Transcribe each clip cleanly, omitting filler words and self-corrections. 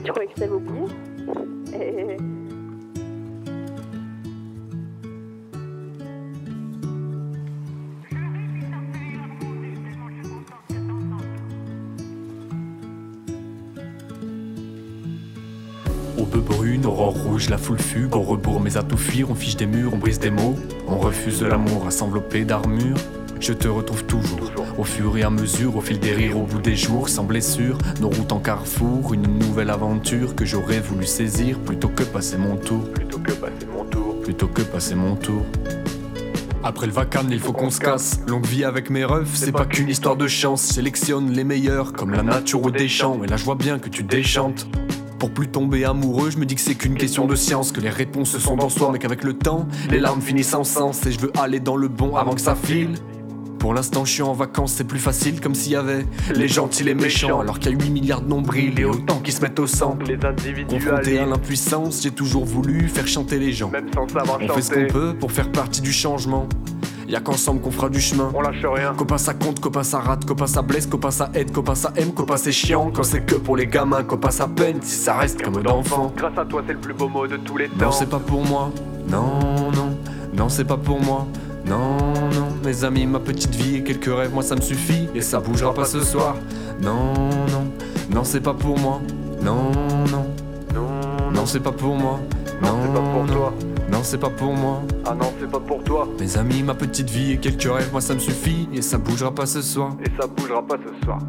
Je croyais que je t'avais oublié. Et... Aube brune, aurore rouge, la foule fugue, on rebourre mais à tout fuir, on fiche des murs, on brise des mots, on refuse l'amour à s'envelopper d'armure. Je te retrouve toujours, au fur et à mesure, au fil des rires, au bout des jours, sans blessure, nos routes en carrefour, une nouvelle aventure que j'aurais voulu saisir plutôt que passer mon tour. Plutôt que passer mon tour. Après le vacarme, il faut qu'on se casse. Longue vie avec mes refs, c'est pas qu'une histoire de chance. Sélectionne les meilleurs, comme la nature ou des champs. Et là je vois bien que tu déchantes. Pour plus tomber amoureux, je me dis que c'est qu'une question de science, que les réponses sont dans soi, mais qu'avec le temps, les larmes finissent en sens. Et je veux aller dans le bon avant que ça file. Pour l'instant je suis en vacances, c'est plus facile, comme s'il y avait les gentils, les méchants, alors qu'il y a 8 milliards de nombrils et autant qui se mettent au centre. Les individuels, confronté à l'impuissance, j'ai toujours voulu faire chanter les gens. même sans savoir On fait ce qu'on chanter, peut pour faire partie du changement. Y'a qu'ensemble qu'on fera du chemin. on lâche rien. Copain ça compte, copain ça rate, copain ça blesse, copain ça aide, copain ça aime, copain c'est chiant. Quand c'est que pour les gamins, copain ça peine, si ça reste comme d'enfant. Grâce à toi, c'est le plus beau mot de tous les temps. Non c'est pas pour moi, non, non, non c'est pas pour moi. Non, non, mes amis, ma petite vie et quelques rêves, moi ça me suffit et ça bougera pas ce soir. Non, non, non c'est pas pour moi. Non, non, non c'est pas pour moi. Non, c'est pas pour non, toi. non c'est pas pour moi. Ah non, c'est pas pour toi. Mes amis, ma petite vie et quelques rêves, moi ça me suffit et ça bougera pas ce soir. Et ça bougera pas ce soir.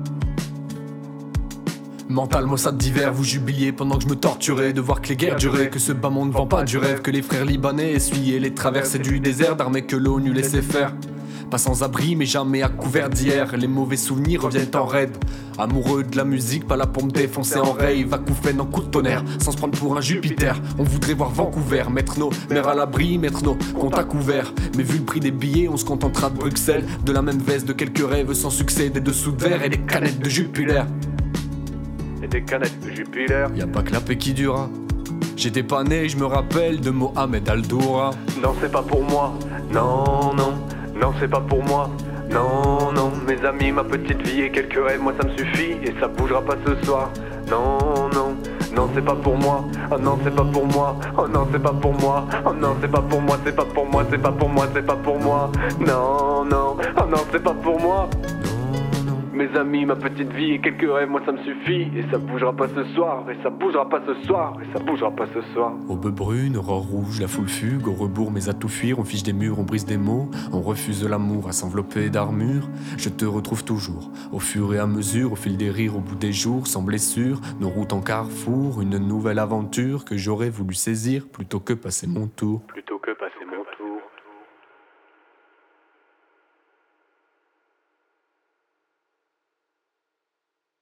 Mental, maussade d'hiver, vous jubiliez pendant que je me torturais de voir que les guerres duraient, que ce bas monde vend pas du rêve, que les frères libanais essuyaient les traversées du désert d'armées que l'ONU laissait faire. Pas sans abri mais jamais à couvert d'hier, les mauvais souvenirs reviennent en raid. Amoureux de la musique, pas là pour me défoncer en rave, acouphène en coup de tonnerre, sans se prendre pour un Jupiter. On voudrait voir Vancouver, mettre nos mères à l'abri, mettre nos comptes à couvert. Mais vu le prix des billets, on se contentera de Bruxelles, de la même veste, de quelques rêves sans succès, des dessous de verre et des canettes de Jupiler. Et des canettes de Jupiler. Y'a pas que la paix qui dura. J'étais pas né, je me rappelle de Mohamed Al-Doura. Non, c'est pas pour moi. Non, non, non, c'est pas pour moi. Non, non, mes amis, ma petite vie et quelques rêves, moi ça me suffit et ça bougera pas ce soir. Non, non, non, c'est pas pour moi. Oh non, c'est pas pour moi. Oh non, c'est pas pour moi. Oh non, c'est pas pour moi, c'est pas pour moi, c'est pas pour moi, c'est pas pour moi. Non, non, oh non, c'est pas pour moi. Mes amis, ma petite vie et quelques rêves, moi ça me suffit et ça bougera pas ce soir, et ça bougera pas ce soir, et ça bougera pas ce soir. Aube brune, aurore rouge, la foule fugue, au rebours mais à tout fuir, on fiche des murs, on brise des mots, on refuse l'amour à s'envelopper d'armure. Je te retrouve toujours, au fur et à mesure, au fil des rires, au bout des jours, sans blessure, nos routes en carrefour, une nouvelle aventure que j'aurais voulu saisir plutôt que passer mon tour.